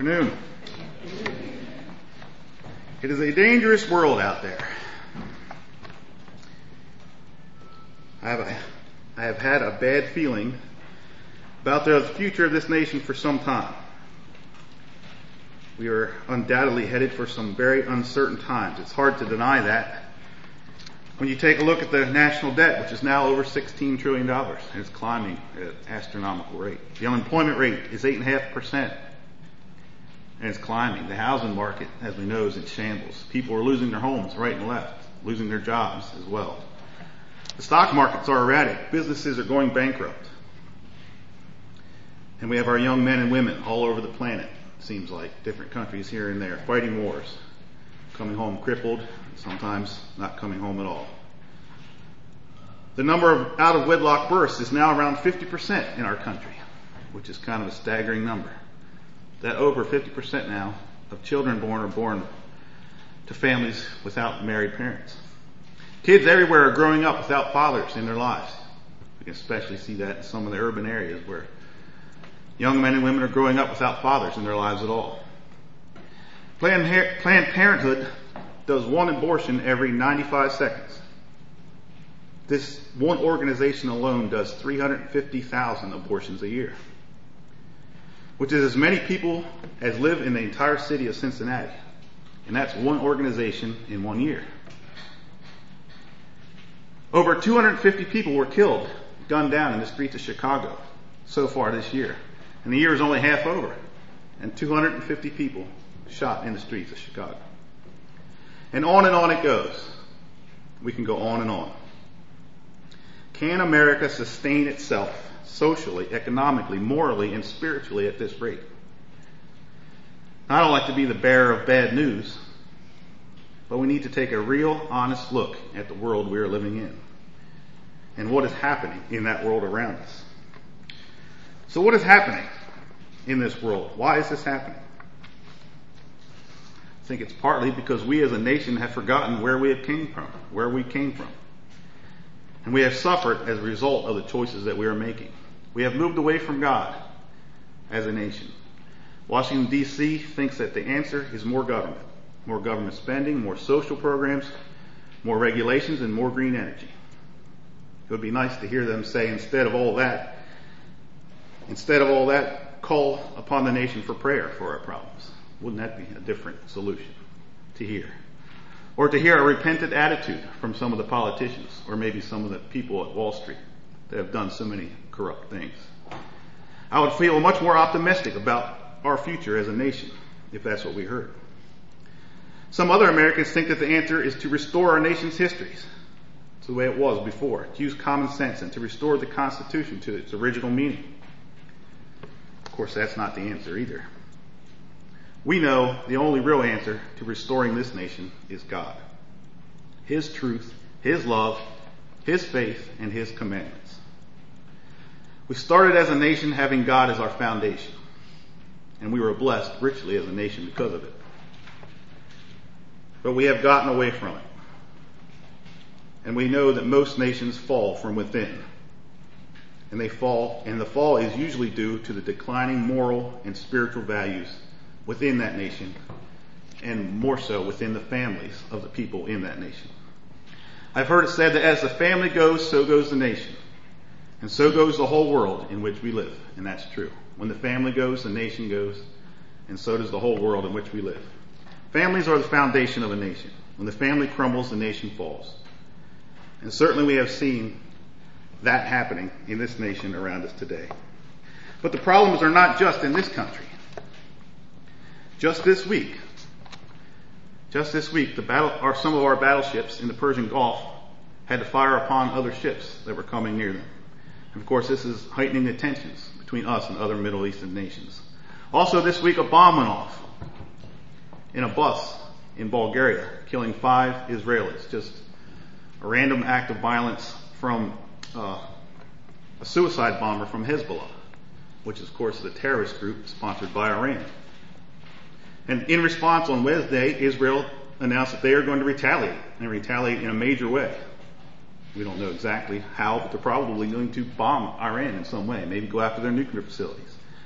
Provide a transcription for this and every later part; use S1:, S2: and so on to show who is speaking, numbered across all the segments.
S1: Afternoon. It is a dangerous world out there. I have had a bad feeling about the future of this nation for some time. We are undoubtedly headed for some very uncertain times. It's hard to deny that. When you take a look at the national debt, which is now over $16 trillion, and it's climbing at an astronomical rate. The unemployment rate is 8.5%, and it's climbing. The housing market, as we know, is in shambles. People are losing their homes right and left, losing their jobs as well. The stock markets are erratic. Businesses are going bankrupt. And we have our young men and women all over the planet, it seems like, different countries here and there, fighting wars, coming home crippled, sometimes not coming home at all. The number of out-of-wedlock births is now around 50% in our country, which is kind of a staggering number. That over 50% now of children born are born to families without married parents. Kids everywhere are growing up without fathers in their lives. We can especially see that in some of the urban areas where young men and women are growing up without fathers in their lives at all. Planned Parenthood does one abortion every 95 seconds. This one organization alone does 350,000 abortions a year, which is as many people as live in the entire city of Cincinnati. And that's one organization in 1 year. Over 250 people were killed, gunned down in the streets of Chicago so far this year. And the year is only half over. And 250 people shot in the streets of Chicago. And on it goes. We can go on and on. Can America sustain itself socially, economically, morally, and spiritually at this rate? I don't like to be the bearer of bad news, but we need to take a real, honest look at the world we are living in and what is happening in that world around us. So what is happening in this world? Why is this happening? I think it's partly because we as a nation have forgotten where we came from. And we have suffered as a result of the choices that we are making. We have moved away from God as a nation. Washington, D.C. thinks that the answer is more government spending, more social programs, more regulations, and more green energy. It would be nice to hear them say, instead of all that, call upon the nation for prayer for our problems. Wouldn't that be a different solution to hear? Or to hear a repentant attitude from some of the politicians, or maybe some of the people at Wall Street that have done so many corrupt things. I would feel much more optimistic about our future as a nation if that's what we heard. Some other Americans think that the answer is to restore our nation's histories to the way it was before, to use common sense and to restore the Constitution to its original meaning. Of course, that's not the answer either. We know the only real answer to restoring this nation is God. His truth, His love, His faith, and His commandments. We started as a nation having God as our foundation, and we were blessed richly as a nation because of it. But we have gotten away from it. And we know that most nations fall from within. And the fall is usually due to the declining moral and spiritual values within that nation, and more so within the families of the people in that nation. I've heard it said that as the family goes, so goes the nation. And so goes the whole world in which we live. And that's true. When the family goes, the nation goes, and so does the whole world in which we live. Families are the foundation of a nation. When the family crumbles, the nation falls. And certainly we have seen that happening in this nation around us today. But the problems are not just in this country. Just this week, some of our battleships in the Persian Gulf had to fire upon other ships that were coming near them. And of course, this is heightening the tensions between us and other Middle Eastern nations. Also this week, a bomb went off in a bus in Bulgaria, killing 5 Israelis. Just a random act of violence from a suicide bomber from Hezbollah, which is, of course, is a terrorist group sponsored by Iran. And in response on Wednesday, Israel announced that they are going to retaliate, and retaliate in a major way. We don't know exactly how, but they're probably going to bomb Iran in some way, maybe go after their nuclear facilities.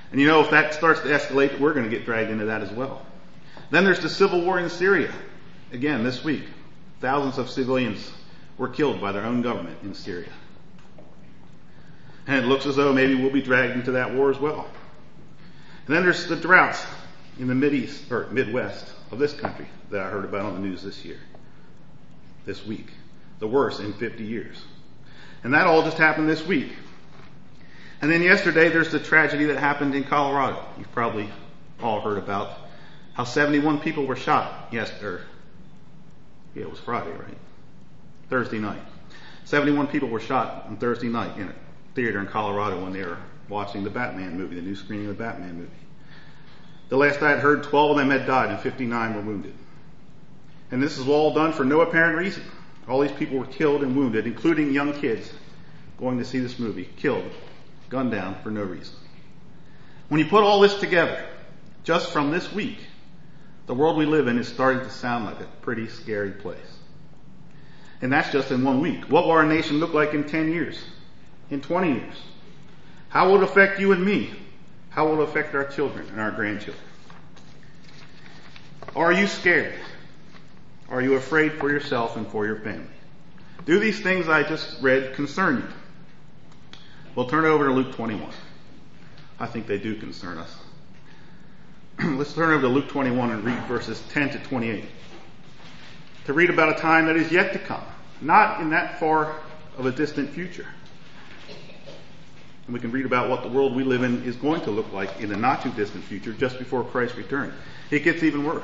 S1: And if that starts to escalate, we're going to get dragged into that as well. Then there's the civil war in Syria. Again, this week, thousands of civilians were killed by their own government in Syria. And it looks as though maybe we'll be dragged into that war as well. And then there's the droughts in the Midwest of this country that I heard about on the news this week. The worst in 50 years. And that all just happened this week. And then yesterday there's the tragedy that happened in Colorado. You've probably all heard about how 71 people were shot yesterday. Yeah, it was Friday, right? Thursday night. 71 people were shot on Thursday night in a theater in Colorado when they were watching the Batman movie, the new screening of the Batman movie. The last I had heard, 12 of them had died and 59 were wounded. And this is all done for no apparent reason. All these people were killed and wounded, including young kids going to see this movie, killed, gunned down for no reason. When you put all this together, just from this week, the world we live in is starting to sound like a pretty scary place. And that's just in 1 week. What will our nation look like in 10 years? In 20 years? How will it affect you and me? How will it affect our children and our grandchildren? Are you scared? Are you afraid for yourself and for your family? Do these things I just read concern you? We'll turn over to Luke 21. I think they do concern us. Let's turn over to Luke 21 and read verses 10 to 28. To read about a time that is yet to come, not in that far of a distant future. And we can read about what the world we live in is going to look like in the not too distant future, just before Christ's return. It gets even worse.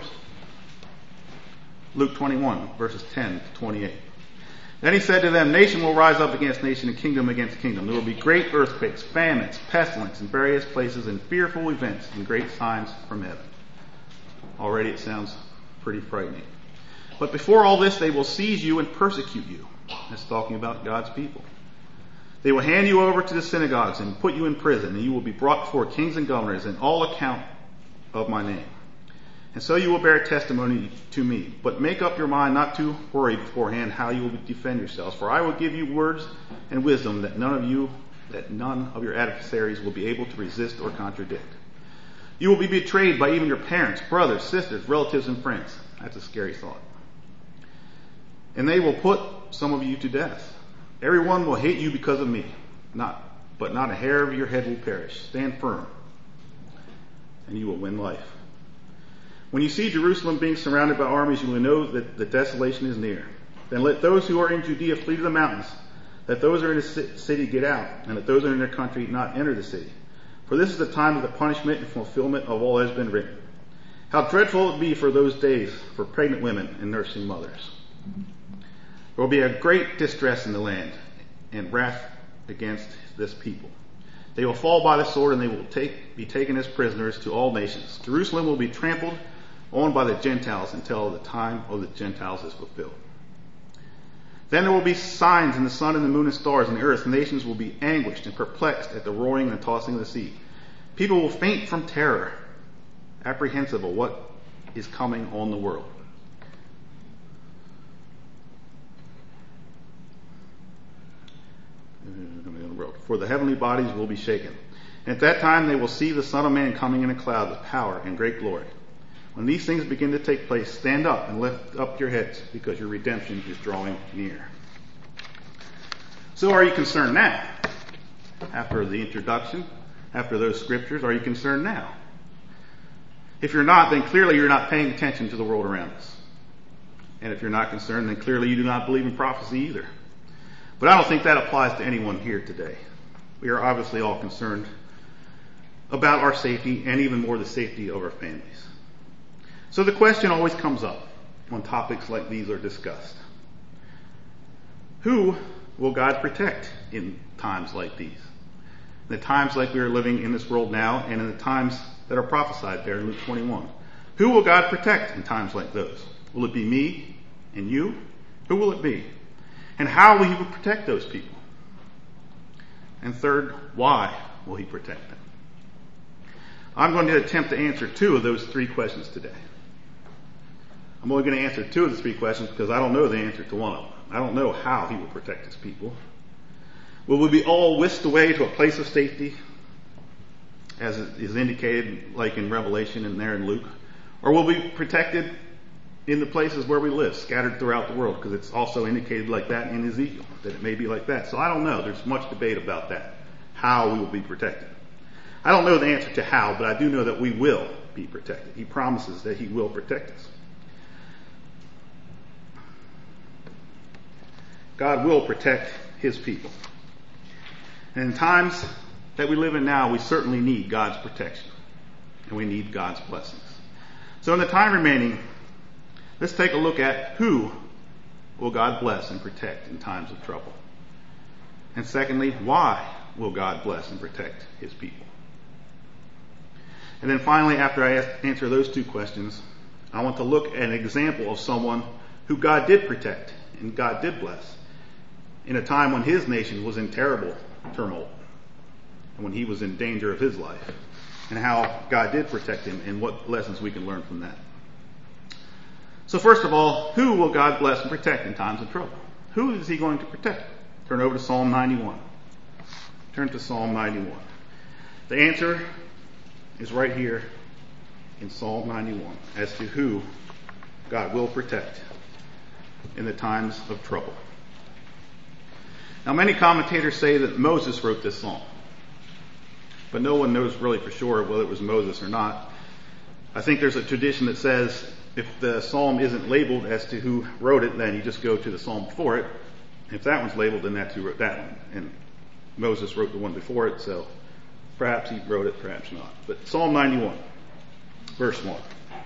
S1: Luke 21, verses 10 to 28. Then he said to them, nation will rise up against nation and kingdom against kingdom. There will be great earthquakes, famines, pestilence in various places, and fearful events and great signs from heaven. Already it sounds pretty frightening. But before all this, they will seize you and persecute you. That's talking about God's people. They will hand you over to the synagogues and put you in prison, and you will be brought before kings and governors in all account of my name. And so you will bear testimony to me. But make up your mind not to worry beforehand how you will defend yourselves. For I will give you words and wisdom that none of your adversaries will be able to resist or contradict. You will be betrayed by even your parents, brothers, sisters, relatives, and friends. That's a scary thought. And they will put some of you to death. Everyone will hate you because of me. But not a hair of your head will perish. Stand firm, and you will win life. When you see Jerusalem being surrounded by armies, you will know that the desolation is near. Then let those who are in Judea flee to the mountains. Let those who are in the city get out, and let those who are in their country not enter the city. For this is the time of the punishment and fulfillment of all that has been written. How dreadful it will be for those days for pregnant women and nursing mothers. There will be a great distress in the land and wrath against this people. They will fall by the sword, and they will be taken as prisoners to all nations. Jerusalem will be trampled on by the Gentiles until the time of the Gentiles is fulfilled. Then there will be signs in the sun and the moon and stars and the earth. Nations will be anguished and perplexed at the roaring and tossing of the sea. People will faint from terror, apprehensive of what is coming on the world. For the heavenly bodies will be shaken. And at that time they will see the Son of Man coming in a cloud with power and great glory. When these things begin to take place, stand up and lift up your heads, because your redemption is drawing near. So are you concerned now? After the introduction, after those scriptures, are you concerned now? If you're not, then clearly you're not paying attention to the world around us. And if you're not concerned, then clearly you do not believe in prophecy either. But I don't think that applies to anyone here today. We are obviously all concerned about our safety, and even more the safety of our families. So the question always comes up when topics like these are discussed. Who will God protect in times like these? In the times like we are living in this world now, and in the times that are prophesied there in Luke 21. Who will God protect in times like those? Will it be me and you? Who will it be? And how will he protect those people? And third, why will he protect them? I'm going to attempt to answer two of those three questions today. I'm only going to answer two of the three questions because I don't know the answer to one of them. I don't know how he will protect his people. Will we be all whisked away to a place of safety? as is indicated like in Revelation and there in Luke? Or will we be protected in the places where we live, scattered throughout the world? Because it's also indicated like that in Ezekiel, that it may be like that. So I don't know. There's much debate about that, how we will be protected. I don't know the answer to how, but I do know that we will be protected. He promises that he will protect us. God will protect his people. And in times that we live in now, we certainly need God's protection. And we need God's blessings. So in the time remaining, let's take a look at who will God bless and protect in times of trouble. And secondly, why will God bless and protect his people? And then finally, after I answer those two questions, I want to look at an example of someone who God did protect and God did bless in a time when his nation was in terrible turmoil and when he was in danger of his life, and how God did protect him and what lessons we can learn from that. So first of all, who will God bless and protect in times of trouble? Who is he going to protect? Turn over to Psalm 91. Turn to Psalm 91. The answer is right here in Psalm 91 as to who God will protect in the times of trouble. Now, many commentators say that Moses wrote this psalm, but no one knows really for sure whether it was Moses or not. I think there's a tradition that says if the psalm isn't labeled as to who wrote it, then you just go to the psalm before it. If that one's labeled, then that's who wrote that one. And Moses wrote the one before it, so perhaps he wrote it, perhaps not. But Psalm 91, verse 1.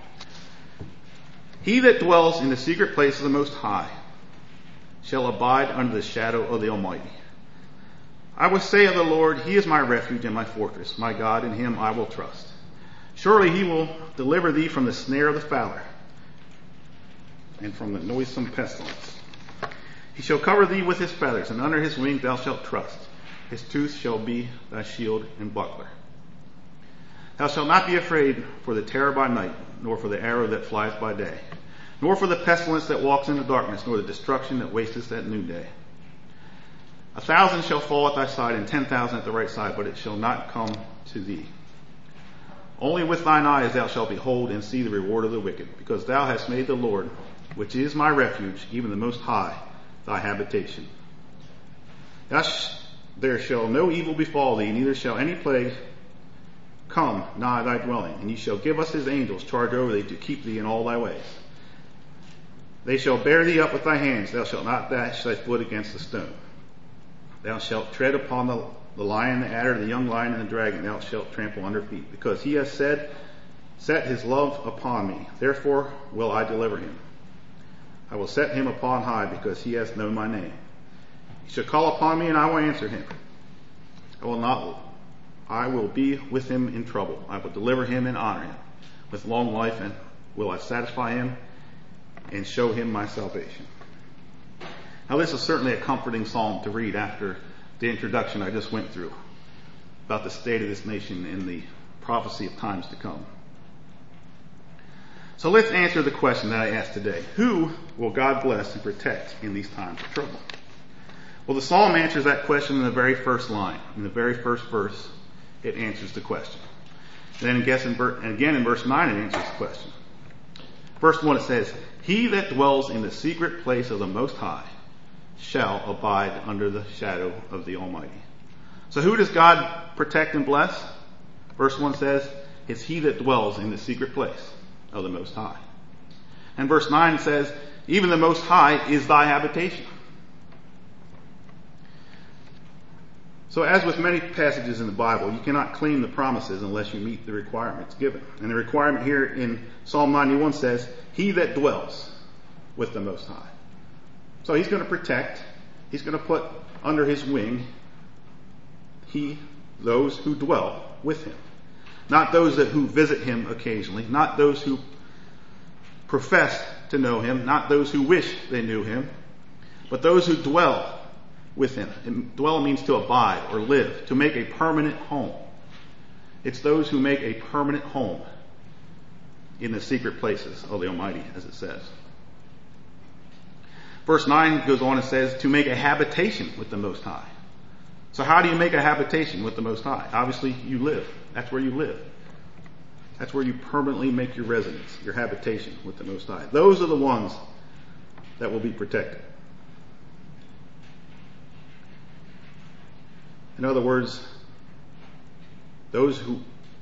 S1: He that dwells in the secret place of the Most High shall abide under the shadow of the Almighty. I will say of the Lord, he is my refuge and my fortress, my God, in him I will trust. Surely he will deliver thee from the snare of the fowler and from the noisome pestilence. He shall cover thee with his feathers, and under his wings thou shalt trust. His truth shall be thy shield and buckler. Thou shalt not be afraid for the terror by night, nor for the arrow that flies by day, nor for the pestilence that walks in the darkness, nor the destruction that wasteth at noonday. 1,000 shall fall at thy side, and 10,000 at the right side, but it shall not come to thee. Only with thine eyes thou shalt behold and see the reward of the wicked, because thou hast made the Lord, which is my refuge, even the Most High, thy habitation. There shall no evil befall thee, neither shall any plague come nigh thy dwelling. And he shall give us his angels charge over thee to keep thee in all thy ways. They shall bear thee up with thy hands, thou shalt not dash thy foot against a stone. Thou shalt tread upon the lion, the adder, the young lion, and the dragon thou shalt trample under feet. Because he has set his love upon me, therefore will I deliver him. I will set him upon high, because he has known my name. He shall call upon me, and I will answer him. I will be with him in trouble. I will deliver him and honor him. With long life and will I satisfy him and show him my salvation. Now this is certainly a comforting psalm to read after the introduction I just went through about the state of this nation and the prophecy of times to come. So let's answer the question that I asked today. Who will God bless and protect in these times of trouble? Well, the psalm answers that question in the very first line. In the very first verse, it answers the question. And then again in verse 9, it answers the question. Verse 1, it says, he that dwells in the secret place of the Most High shall abide under the shadow of the Almighty. So who does God protect and bless? Verse 1 says, it's he that dwells in the secret place of the Most High. And verse 9 says, even the Most High is thy habitation. So as with many passages in the Bible, you cannot claim the promises unless you meet the requirements given. And the requirement here in Psalm 91 says, he that dwells with the Most High. So he's going to protect, he's going to put under his wing those who dwell with him. Not those who visit him occasionally, not those who profess to know him, not those who wish they knew him, but those who dwell with him. And dwell means to abide or live, to make a permanent home. It's those who make a permanent home in the secret places of the Almighty, as it says. Verse 9 goes on and says, to make a habitation with the Most High. So how do you make a habitation with the Most High? Obviously, you live That's where you live. That's where you permanently make your residence, your habitation with the Most High. Those are the ones that will be protected. In other words, those who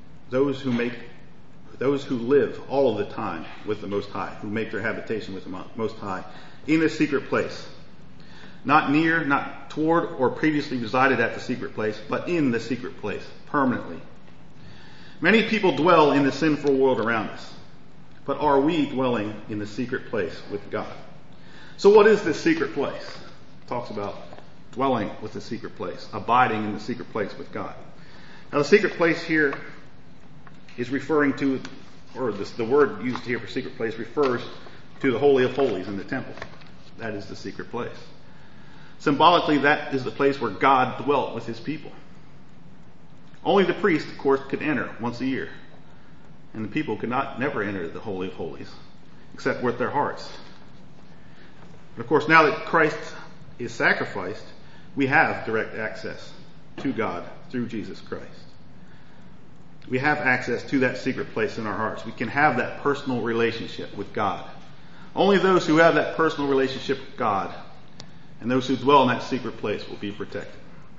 S1: live all of the time with the Most High, who make their habitation with the Most High in a secret place. Not near, not toward, or previously resided at the secret place, but in the secret place, permanently. Many people dwell in the sinful world around us, but are we dwelling in the secret place with God? So what is this secret place? It talks about dwelling with the secret place, abiding in the secret place with God. Now the secret place here is referring to, or the word used here for secret place refers to the Holy of Holies in the temple. That is the secret place. Symbolically, that is the place where God dwelt with his people. Only the priest, of course, could enter once a year. And the people could never enter the Holy of Holies, except with their hearts. But of course, now that Christ is sacrificed, we have direct access to God through Jesus Christ. We have access to that secret place in our hearts. We can have that personal relationship with God. Only those who have that personal relationship with God and those who dwell in that secret place will be protected.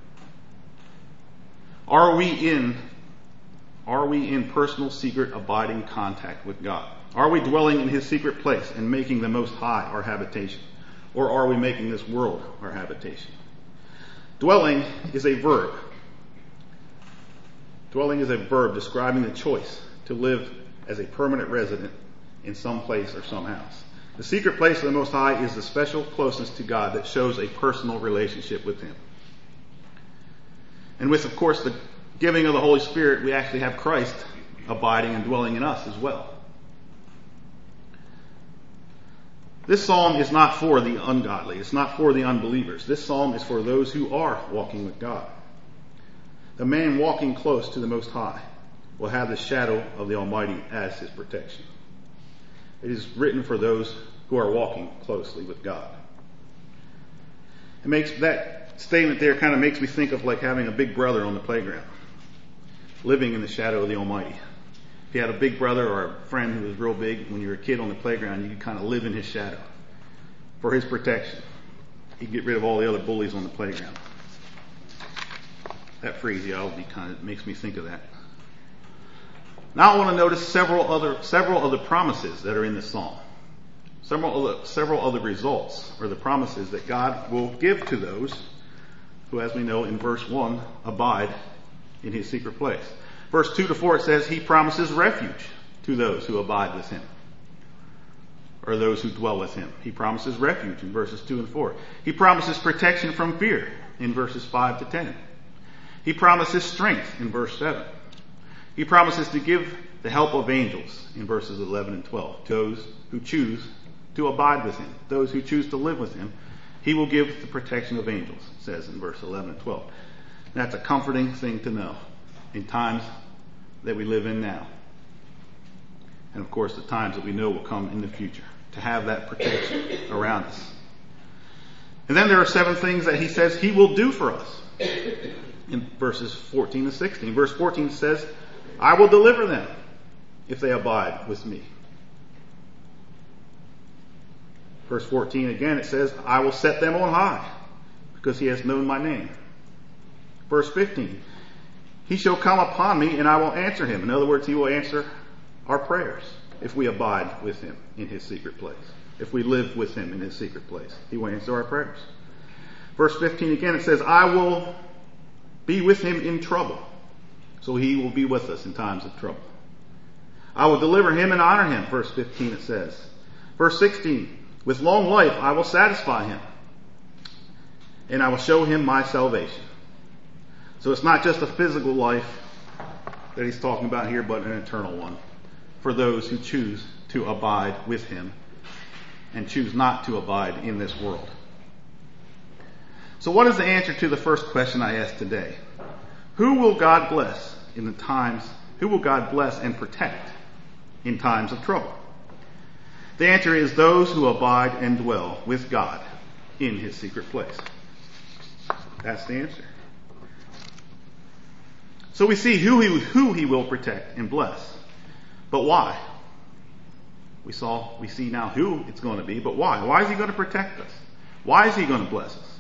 S1: Are we in personal, secret, abiding contact with God? Are we dwelling in his secret place and making the Most High our habitation? Or are we making this world our habitation? Dwelling is a verb. Dwelling is a verb describing the choice to live as a permanent resident in some place or some house. The secret place of the Most High is the special closeness to God that shows a personal relationship with him. And with, of course, the giving of the Holy Spirit, we actually have Christ abiding and dwelling in us as well. This psalm is not for the ungodly. It's not for the unbelievers. This psalm is for those who are walking with God. The man walking close to the Most High will have the shadow of the Almighty as his protection. It is written for those who are walking closely with God. It makes that statement there kind of makes me think of like having a big brother on the playground, living in the shadow of the Almighty. If you had a big brother or a friend who was real big when you were a kid on the playground, you could kind of live in his shadow for his protection. He'd get rid of all the other bullies on the playground. That phraseology kind of makes me think of that. Now I want to notice several other promises that are in this psalm. Several other results or the promises that God will give to those who, as we know in verse 1, abide in his secret place. Verse 2 to 4 it says he promises refuge to those who abide with him, or those who dwell with him. He promises refuge in verses 2 and 4. He promises protection from fear in verses 5 to 10. He promises strength in verse 7. He promises to give the help of angels in verses 11 and 12 to those who choose to abide with him, those who choose to live with him. He will give the protection of angels, it says in verse 11 and 12. And that's a comforting thing to know in times that we live in now. And of course the times that we know will come in the future, to have that protection around us. And then there are 7 things that he says he will do for us in verses 14 to 16. Verse 14 says, I will deliver them if they abide with me. Verse 14 again, it says, I will set them on high because he has known my name. Verse 15, he shall come upon me and I will answer him. In other words, he will answer our prayers if we abide with him in his secret place. If we live with him in his secret place, he will answer our prayers. Verse 15 again, it says, I will be with him in trouble. So he will be with us in times of trouble. I will deliver him and honor him. Verse 15 it says. Verse 16, with long life I will satisfy him, and I will show him my salvation. So it's not just a physical life that he's talking about here, but an eternal one for those who choose to abide with him and choose not to abide in this world. So what is the answer to the first question I asked today? Who will God bless who will God bless and protect in times of trouble? The answer is those who abide and dwell with God in his secret place. That's the answer. So we see who he will protect and bless. But why? We see now who it's going to be, but why? Why is he going to protect us? Why is he going to bless us?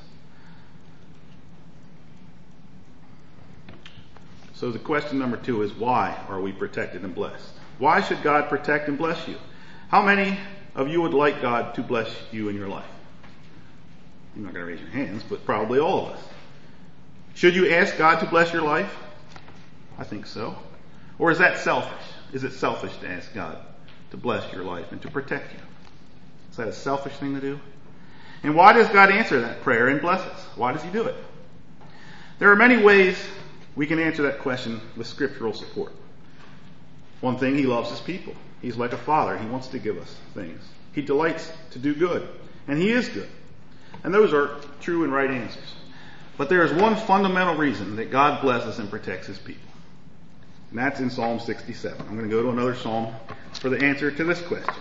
S1: So the question number 2 is, why are we protected and blessed? Why should God protect and bless you? How many of you would like God to bless you in your life? You're not going to raise your hands, but probably all of us. Should you ask God to bless your life? I think so. Or is that selfish? Is it selfish to ask God to bless your life and to protect you? Is that a selfish thing to do? And why does God answer that prayer and bless us? Why does he do it? There are many ways we can answer that question with scriptural support. One thing, he loves his people. He's like a father. He wants to give us things. He delights to do good. And he is good. And those are true and right answers. But there is one fundamental reason that God blesses and protects his people. And that's in Psalm 67. I'm going to go to another psalm for the answer to this question.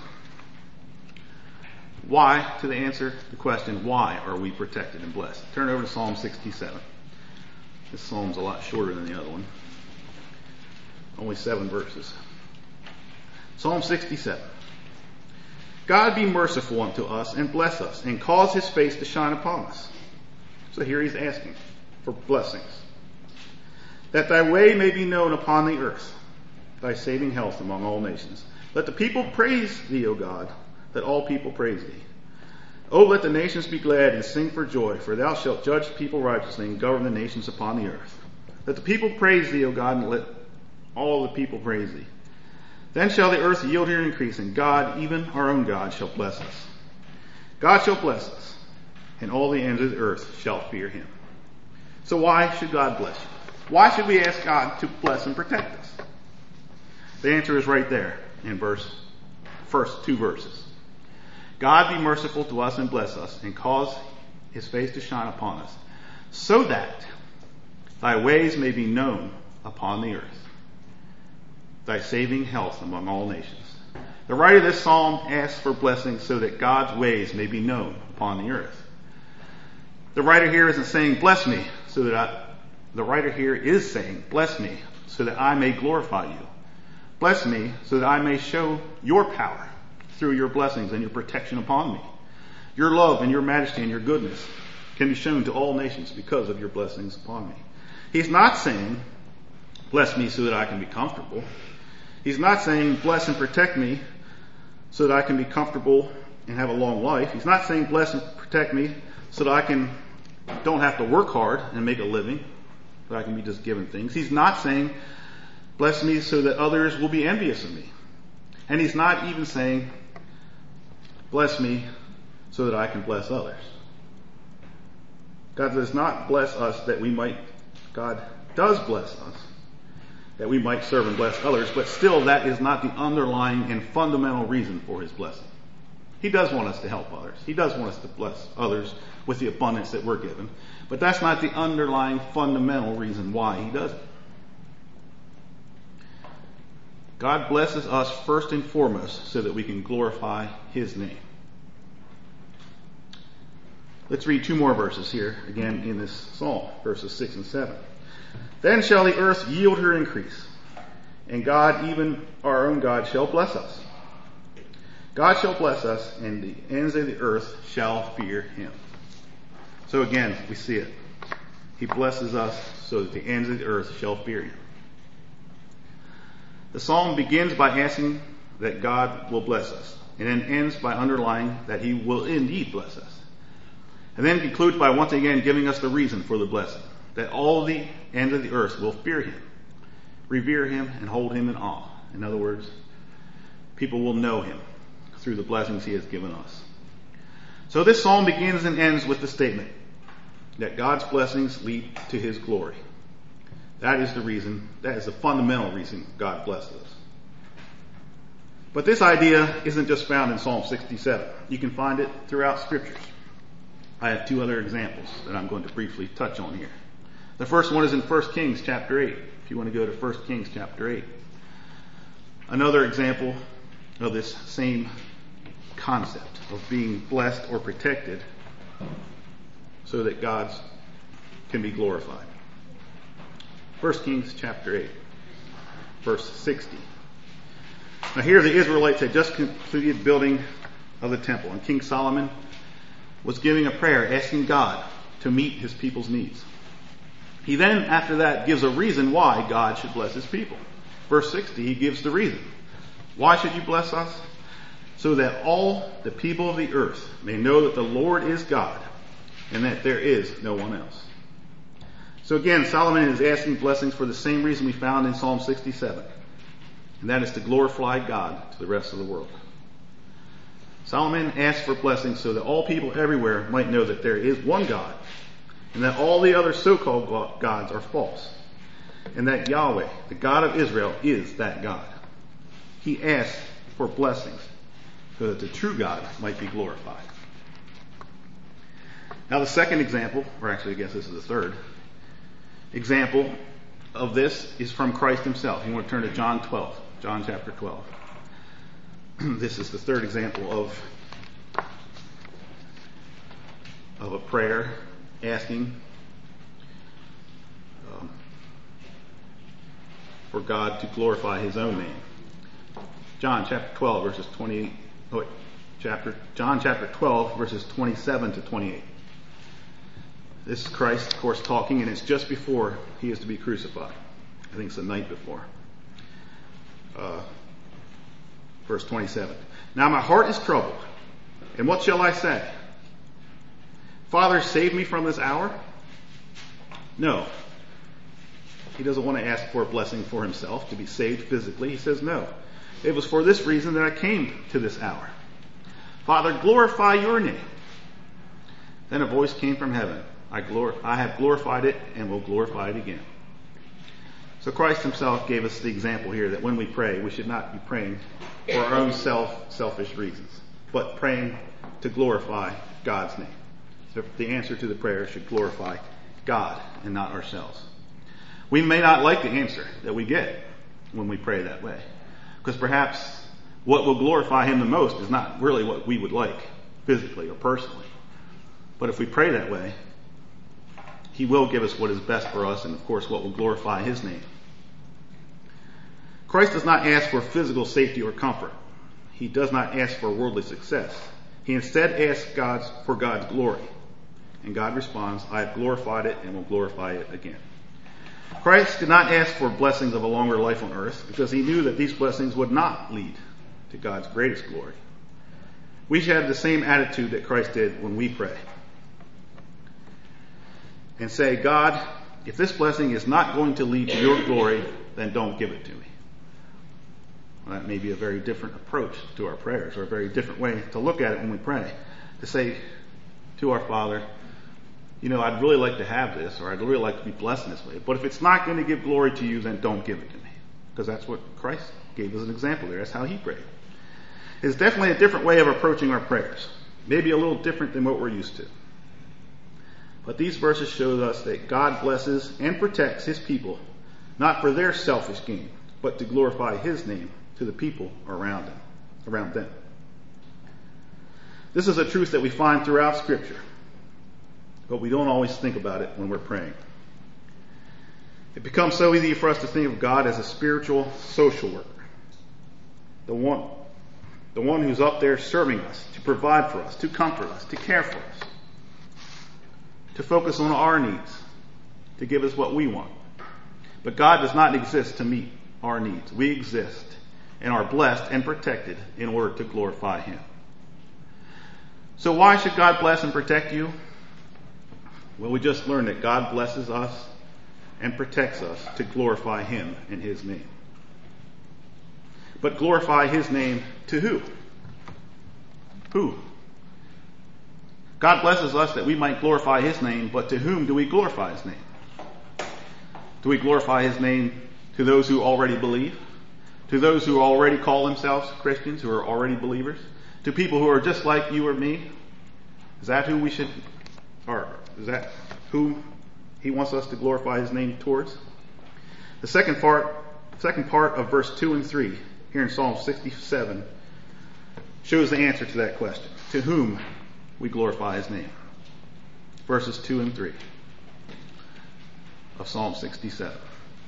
S1: Why, to the answer the question, why are we protected and blessed? Turn over to Psalm 67. This psalm's a lot shorter than the other one. Only 7 verses. Psalm 67. God be merciful unto us and bless us and cause his face to shine upon us. So here he's asking for blessings. That thy way may be known upon the earth, thy saving health among all nations. Let the people praise thee, O God, that all people praise thee. O let the nations be glad and sing for joy, for thou shalt judge people righteously and govern the nations upon the earth. Let the people praise thee, O God, and let all the people praise thee. Then shall the earth yield her increase, and God, even our own God, shall bless us. God shall bless us, and all the ends of the earth shall fear him. So why should God bless you? Why should we ask God to bless and protect us? The answer is right there in first 2 verses. God be merciful to us and bless us, and cause his face to shine upon us, so that thy ways may be known upon the earth, thy saving health among all nations. The writer of this psalm asks for blessings so that God's ways may be known upon the earth. The writer here isn't saying, bless me, the writer here is saying, bless me so that I may glorify you. Bless me so that I may show your power through your blessings and your protection upon me. Your love and your majesty and your goodness can be shown to all nations because of your blessings upon me. He's not saying, bless me so that I can be comfortable. He's not saying, bless and protect me so that I can be comfortable and have a long life. He's not saying, bless and protect me so that I don't have to work hard and make a living, that I can be just given things. He's not saying, bless me so that others will be envious of me. And he's not even saying, bless me so that I can bless others. God does not bless us God does bless us that we might serve and bless others, but still that is not the underlying and fundamental reason for his blessing. He does want us to help others. He does want us to bless others with the abundance that we're given, but that's not the underlying fundamental reason why he does it. God blesses us first and foremost so that we can glorify his name. Let's read 2 more verses here, again in this psalm, verses 6 and 7. Then shall the earth yield her increase, and God, even our own God, shall bless us. God shall bless us, and the ends of the earth shall fear him. So again, we see it. He blesses us so that the ends of the earth shall fear him. The psalm begins by asking that God will bless us, and then ends by underlining that he will indeed bless us. And then concludes by once again giving us the reason for the blessing, that all the ends of the earth will fear him, revere him, and hold him in awe. In other words, people will know him through the blessings he has given us. So this psalm begins and ends with the statement that God's blessings lead to his glory. That is the fundamental reason God blesses us. But this idea isn't just found in Psalm 67. You can find it throughout scriptures. I have 2 other examples that I'm going to briefly touch on here. The first one is in 1 Kings chapter 8. If you want to go to 1 Kings chapter 8. Another example of this same concept of being blessed or protected so that God can be glorified. 1 Kings chapter 8, verse 60. Now here the Israelites had just completed building of the temple, and King Solomon was giving a prayer asking God to meet his people's needs. He then, after that, gives a reason why God should bless his people. Verse 60, he gives the reason. Why should you bless us? So that all the people of the earth may know that the Lord is God, and that there is no one else. So again, Solomon is asking blessings for the same reason we found in Psalm 67, and that is to glorify God to the rest of the world. Solomon asked for blessings so that all people everywhere might know that there is one God, and that all the other so-called gods are false, and that Yahweh, the God of Israel, is that God. He asked for blessings so that the true God might be glorified. Now the second example, or actually I guess this is the third example of this, is from Christ himself. You want to turn to John chapter 12. This is the third example of a prayer asking for God to glorify his own name. John chapter 12 verses 28. John chapter 12 verses 27 to 28. This is Christ, of course, talking, and it's just before he is to be crucified. I think it's the night before. Verse 27. Now my heart is troubled, and what shall I say? Father, save me from this hour? No. He doesn't want to ask for a blessing for himself to be saved physically. He says no. It was for this reason that I came to this hour. Father, glorify your name. Then a voice came from heaven. I have glorified it and will glorify it again. So Christ himself gave us the example here that when we pray, we should not be praying for our own selfish reasons, but praying to glorify God's name. So the answer to the prayer should glorify God and not ourselves. We may not like the answer that we get when we pray that way, because perhaps what will glorify him the most is not really what we would like physically or personally. But if we pray that way, he will give us what is best for us and, of course, what will glorify his name. Christ does not ask for physical safety or comfort. He does not ask for worldly success. He instead asks for God's glory. And God responds, I have glorified it and will glorify it again. Christ did not ask for blessings of a longer life on earth because he knew that these blessings would not lead to God's greatest glory. We should have the same attitude that Christ did when we pray. And say, God, if this blessing is not going to lead to your glory, then don't give it to me. Well, that may be a very different approach to our prayers, or a very different way to look at it when we pray. To say to our Father, I'd really like to have this, or I'd really like to be blessed in this way. But if it's not going to give glory to you, then don't give it to me. Because that's what Christ gave us an example there. That's how he prayed. It's definitely a different way of approaching our prayers. Maybe a little different than what we're used to. But these verses show us that God blesses and protects his people, not for their selfish gain, but to glorify his name to the people around them. This is a truth that we find throughout Scripture, but we don't always think about it when we're praying. It becomes so easy for us to think of God as a spiritual social worker, the one who's up there serving us, to provide for us, to comfort us, to care for us, to focus on our needs, to give us what we want. But God does not exist to meet our needs. We exist and are blessed and protected in order to glorify him. So why should God bless and protect you? Well, we just learned that God blesses us and protects us to glorify him in his name. But glorify his name to who? Who? God blesses us that we might glorify his name, but to whom do we glorify his name? Do we glorify his name to those who already believe? To those who already call themselves Christians, who are already believers? To people who are just like you or me? Is that who we should, or is that who he wants us to glorify his name towards? The second part of verse 2 and 3 here in Psalm 67 shows the answer to that question. To whom we glorify his name. Verses 2 and 3 of Psalm 67.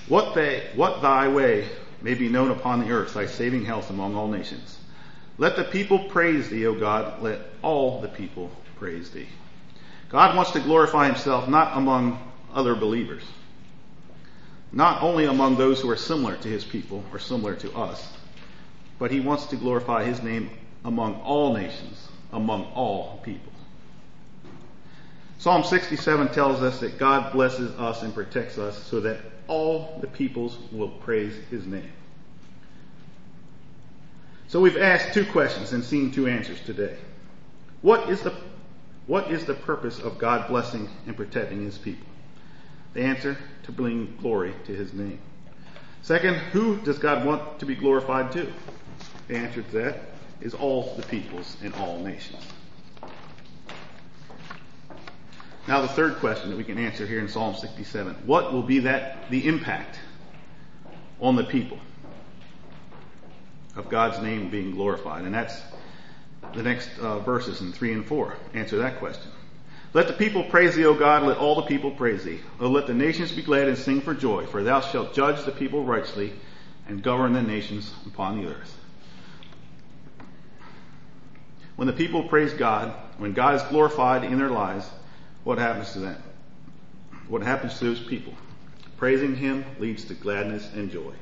S1: What thy way may be known upon the earth, thy saving health among all nations. Let the people praise thee, O God. Let all the people praise thee. God wants to glorify himself not among other believers, not only among those who are similar to his people or similar to us, but he wants to glorify his name among all nations, among all people. Psalm 67 tells us that God blesses us and protects us so that all the peoples will praise his name. So we've asked 2 questions and seen 2 answers today. What is the purpose of God blessing and protecting his people? The answer, to bring glory to his name. Second, who does God want to be glorified to? The answer to that is all the peoples and all nations. Now the third question that we can answer here in Psalm 67. What will be the impact on the people of God's name being glorified? And that's the next verses in 3 and 4. Answer that question. Let the people praise thee, O God. Let all the people praise thee. O let the nations be glad and sing for joy. For thou shalt judge the people righteously and govern the nations upon the earth. When the people praise God, when God is glorified in their lives, what happens to them? What happens to those people? Praising him leads to gladness and joy.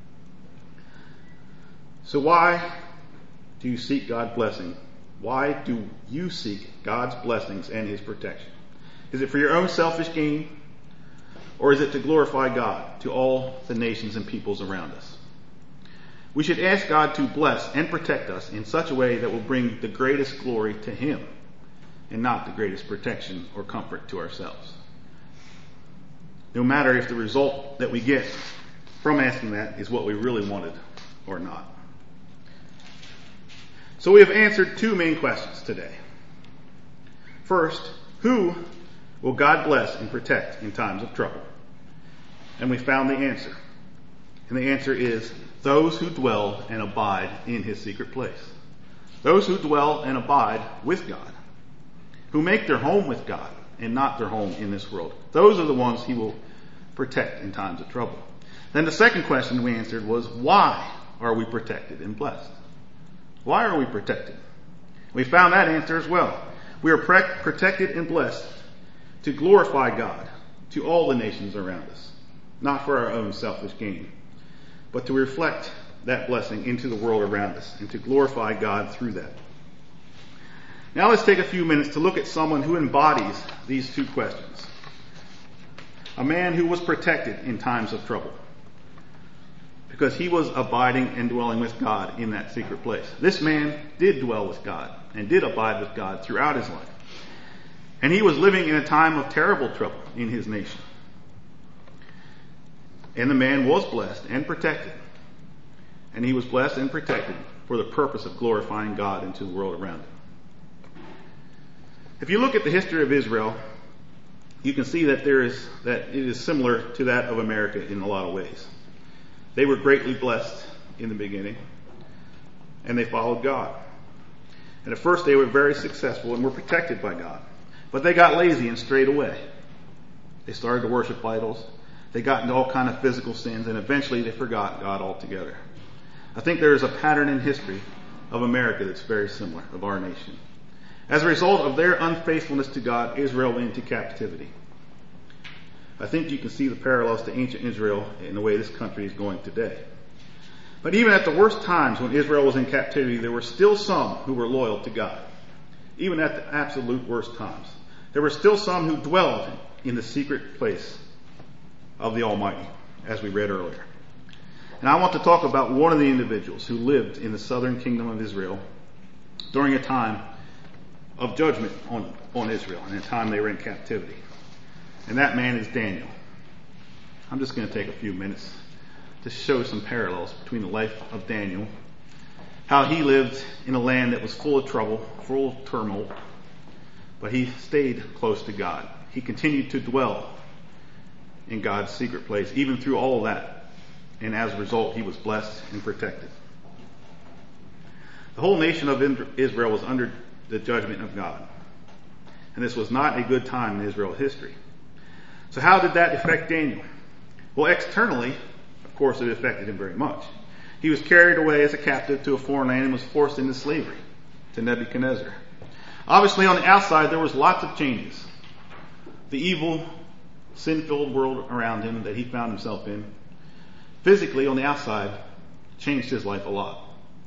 S1: So why do you seek God's blessing? Why do you seek God's blessings and his protection? Is it for your own selfish gain? Or is it to glorify God to all the nations and peoples around us? We should ask God to bless and protect us in such a way that will bring the greatest glory to him and not the greatest protection or comfort to ourselves. No matter if the result that we get from asking that is what we really wanted or not. So we have answered 2 main questions today. First, who will God bless and protect in times of trouble? And we found the answer. And the answer is those who dwell and abide in his secret place. Those who dwell and abide with God. Who make their home with God and not their home in this world. Those are the ones he will protect in times of trouble. Then the second question we answered was, why are we protected and blessed? Why are we protected? We found that answer as well. We are protected and blessed to glorify God to all the nations around us, not for our own selfish gain, but to reflect that blessing into the world around us and to glorify God through that. Now let's take a few minutes to look at someone who embodies these 2 questions. A man who was protected in times of trouble because he was abiding and dwelling with God in that secret place. This man did dwell with God and did abide with God throughout his life. And he was living in a time of terrible trouble in his nation. And the man was blessed and protected. And he was blessed and protected for the purpose of glorifying God into the world around him. If you look at the history of Israel, you can see that it is similar to that of America in a lot of ways. They were greatly blessed in the beginning, and they followed God. And at first they were very successful and were protected by God. But they got lazy and strayed away. They started to worship idols. They got into all kind of physical sins, and eventually they forgot God altogether. I think there is a pattern in history of America that's very similar, of our nation. As a result of their unfaithfulness to God, Israel went into captivity. I think you can see the parallels to ancient Israel in the way this country is going today. But even at the worst times when Israel was in captivity, there were still some who were loyal to God. Even at the absolute worst times. There were still some who dwelled in the secret place of the Almighty, as we read earlier. And I want to talk about one of the individuals who lived in the southern kingdom of Israel during a time of judgment on Israel, and a time they were in captivity. And that man is Daniel. I'm just going to take a few minutes to show some parallels between the life of Daniel, how he lived in a land that was full of trouble, full of turmoil, but he stayed close to God. He continued to dwell in God's secret place, even through all of that. And as a result, he was blessed and protected. The whole nation of Israel was under the judgment of God. And this was not a good time in Israel's history. So how did that affect Daniel? Well, externally, of course, it affected him very much. He was carried away as a captive to a foreign land and was forced into slavery to Nebuchadnezzar. Obviously, on the outside, there was lots of changes. The evil, sin-filled world around him that he found himself in, physically on the outside, changed his life a lot.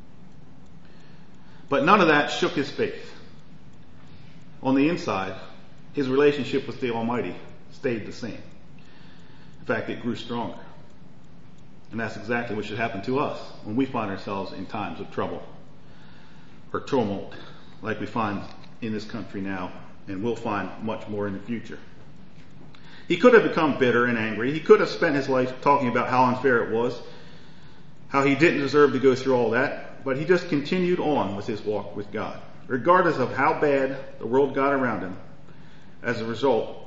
S1: But none of that shook his faith. On the inside, his relationship with the Almighty stayed the same. In fact, it grew stronger. And that's exactly what should happen to us when we find ourselves in times of trouble or tumult, like we find in this country now, and will find much more in the future. He could have become bitter and angry. He could have spent his life talking about how unfair it was, how he didn't deserve to go through all that, but he just continued on with his walk with God. Regardless of how bad the world got around him, as a result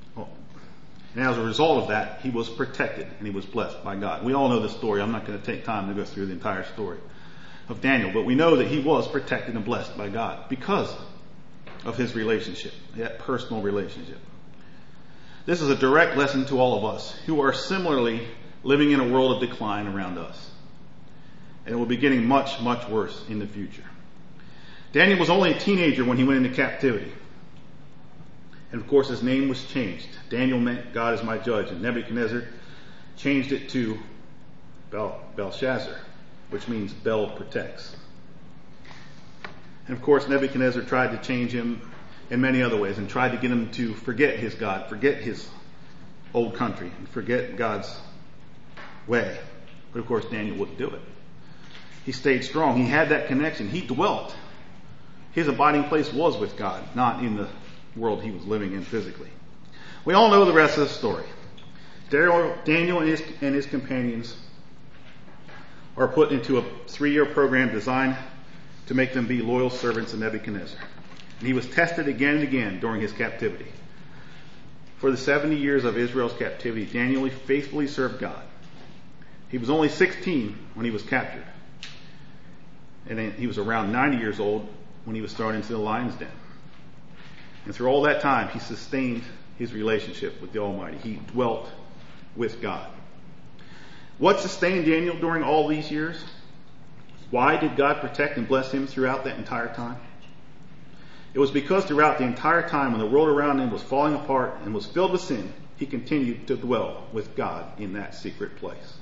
S1: of that, he was protected and he was blessed by God. We all know the story. I'm not going to take time to go through the entire story of Daniel, but we know that he was protected and blessed by God because of his relationship, that personal relationship. This is a direct lesson to all of us who are similarly living in a world of decline around us. And it will be getting much, much worse in the future. Daniel was only a teenager when he went into captivity. And of course his name was changed. Daniel meant God is my judge, and Nebuchadnezzar changed it to Belshazzar, which means Bel protects. And of course Nebuchadnezzar tried to change him in many other ways and tried to get him to forget his God, forget his old country, and forget God's way. But of course Daniel wouldn't do it. He stayed strong. He had that connection. He dwelt. His abiding place was with God, not in the world he was living in physically. We all know the rest of the story. Daniel and his companions are put into a 3-year program designed to make them be loyal servants of Nebuchadnezzar. And he was tested again and again during his captivity. For the 70 years of Israel's captivity, Daniel faithfully served God. He was only 16 when he was captured. And he was around 90 years old when he was thrown into the lion's den. And through all that time, he sustained his relationship with the Almighty. He dwelt with God. What sustained Daniel during all these years? Why did God protect and bless him throughout that entire time? It was because throughout the entire time when the world around him was falling apart and was filled with sin, he continued to dwell with God in that secret place.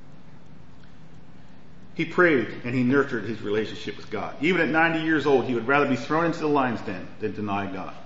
S1: He prayed and he nurtured his relationship with God. Even at 90 years old, he would rather be thrown into the lion's den than deny God.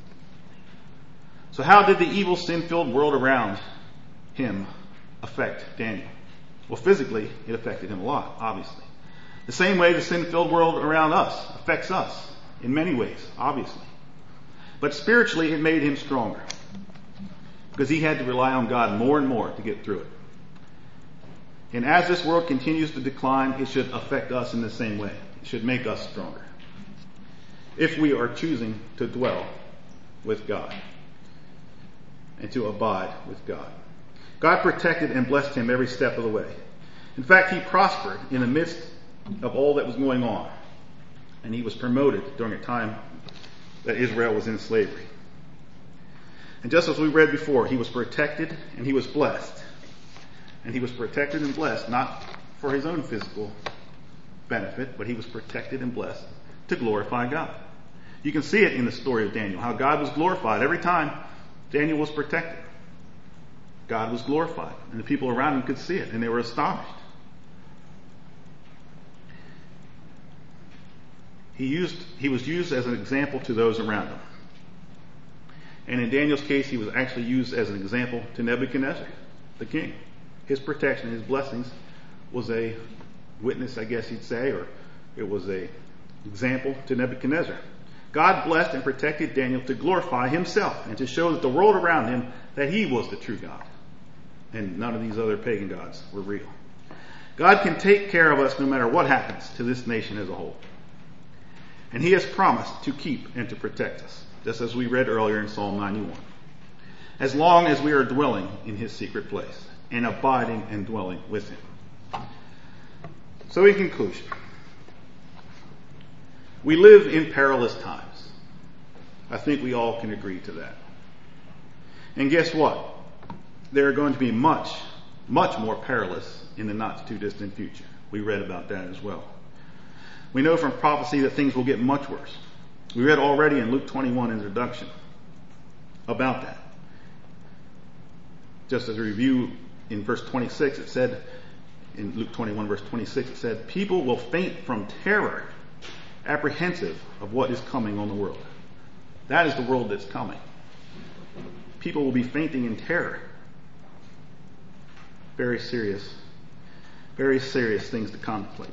S1: So how did the evil, sin-filled world around him affect Daniel? Well, physically, it affected him a lot, obviously. The same way the sin-filled world around us affects us in many ways, obviously. But spiritually, it made him stronger because he had to rely on God more and more to get through it. And as this world continues to decline, it should affect us in the same way. It should make us stronger if we are choosing to dwell with God and to abide with God. God protected and blessed him every step of the way. In fact, he prospered in the midst of all that was going on. And he was promoted during a time that Israel was in slavery. And just as we read before, he was protected and he was blessed. And he was protected and blessed not for his own physical benefit, but he was protected and blessed to glorify God. You can see it in the story of Daniel, how God was glorified every time Daniel was protected. God was glorified, and the people around him could see it, and they were astonished. He was used as an example to those around him. And in Daniel's case, he was actually used as an example to Nebuchadnezzar, the king. His protection, his blessings was a witness, I guess you'd say, or it was a example to Nebuchadnezzar. God blessed and protected Daniel to glorify himself and to show that the world around him that he was the true God. And none of these other pagan gods were real. God can take care of us no matter what happens to this nation as a whole. And he has promised to keep and to protect us, just as we read earlier in Psalm 91. As long as we are dwelling in his secret place and abiding and dwelling with him. So in conclusion, we live in perilous times. I think we all can agree to that. And guess what? There are going to be much, much more perilous in the not too distant future. We read about that as well. We know from prophecy that things will get much worse. We read already in Luke 21 introduction about that. Just as a review, in verse 26 it said, in Luke 21 verse 26 it said, people will faint from terror, apprehensive of what is coming on the world. That is the world that's coming. People will be fainting in terror. Very serious things to contemplate.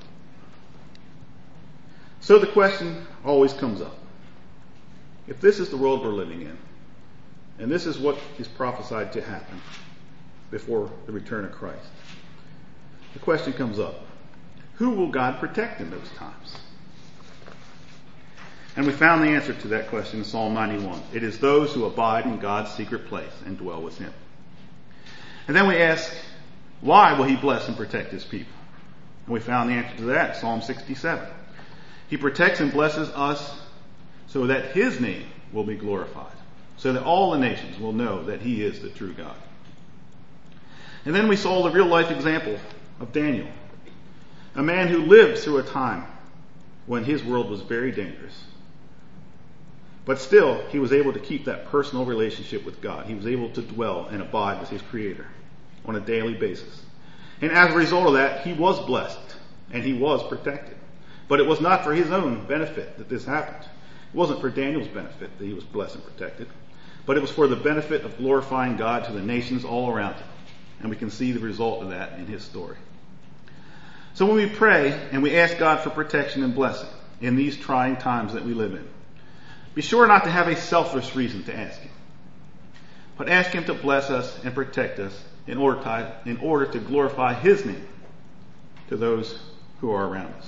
S1: So the question always comes up. If this is the world we're living in, and this is what is prophesied to happen before the return of Christ, the question comes up, who will God protect in those times? And we found the answer to that question in Psalm 91. It is those who abide in God's secret place and dwell with Him. And then we ask, why will He bless and protect His people? And we found the answer to that in Psalm 67. He protects and blesses us so that His name will be glorified, so that all the nations will know that He is the true God. And then we saw the real life example of Daniel, a man who lived through a time when his world was very dangerous. But still, he was able to keep that personal relationship with God. He was able to dwell and abide with his Creator on a daily basis. And as a result of that, he was blessed and he was protected. But it was not for his own benefit that this happened. It wasn't for Daniel's benefit that he was blessed and protected, but it was for the benefit of glorifying God to the nations all around him. And we can see the result of that in his story. So when we pray and we ask God for protection and blessing in these trying times that we live in, be sure not to have a selfish reason to ask Him, but ask Him to bless us and protect us in order to glorify His name to those who are around us.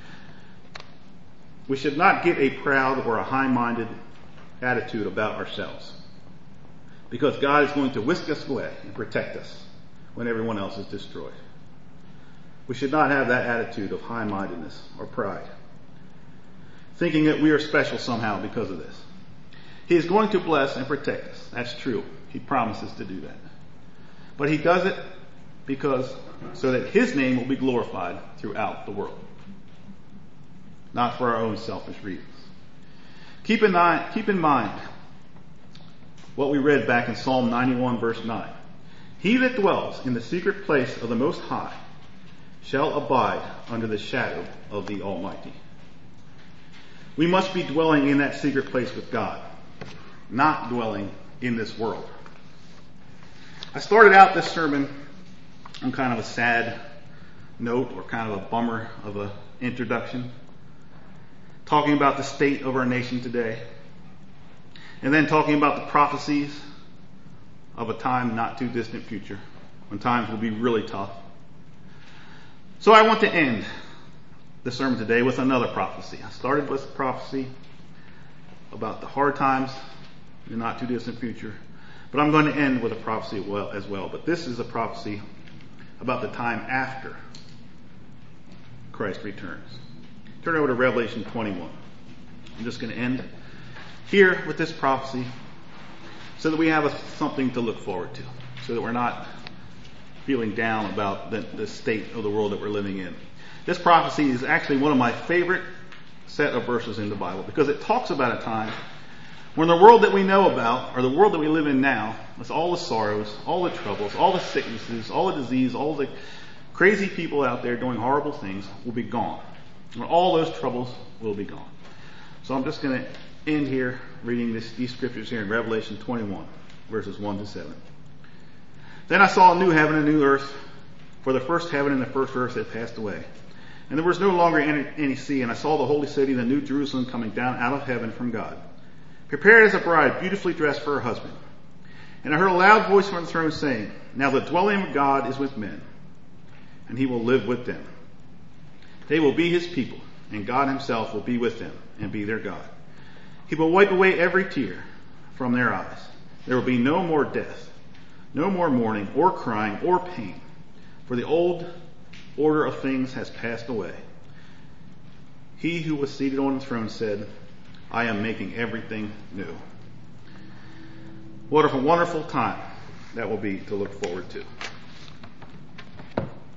S1: We should not get a proud or a high-minded attitude about ourselves, because God is going to whisk us away and protect us when everyone else is destroyed. We should not have that attitude of high-mindedness or pride, thinking that we are special somehow because of this. He is going to bless and protect us. That's true. He promises to do that. But He does it so that His name will be glorified throughout the world, not for our own selfish reasons. Keep in mind what we read back in Psalm 91 verse 9. He that dwells in the secret place of the Most High shall abide under the shadow of the Almighty. We must be dwelling in that secret place with God, not dwelling in this world. I started out this sermon on kind of a sad note, or kind of a bummer of an introduction, talking about the state of our nation today, and then talking about the prophecies of a time not too distant future, when times will be really tough. So I want to end the sermon today with another prophecy. I started with a prophecy about the hard times in the not too distant future, but I'm going to end with a prophecy as well. But this is a prophecy about the time after Christ returns. Turn over to Revelation 21. I'm just going to end here with this prophecy so that we have something to look forward to, so that we're not feeling down about the state of the world that we're living in. This prophecy is actually one of my favorite set of verses in the Bible, because it talks about a time when the world that we know about, or the world that we live in now, with all the sorrows, all the troubles, all the sicknesses, all the disease, all the crazy people out there doing horrible things, will be gone. When all those troubles will be gone. So I'm just going to end here reading these scriptures here in Revelation 21, verses 1 to 7. Then I saw a new heaven and a new earth, for the first heaven and the first earth had passed away, and there was no longer any sea. And I saw the holy city, the new Jerusalem, coming down out of heaven from God, prepared as a bride, beautifully dressed for her husband. And I heard a loud voice from the throne saying, now the dwelling of God is with men, and He will live with them. They will be His people, and God Himself will be with them and be their God. He will wipe away every tear from their eyes. There will be no more death, no more mourning or crying or pain, for the old order of things has passed away. He who was seated on the throne said, I am making everything new. What a wonderful time that will be to look forward to.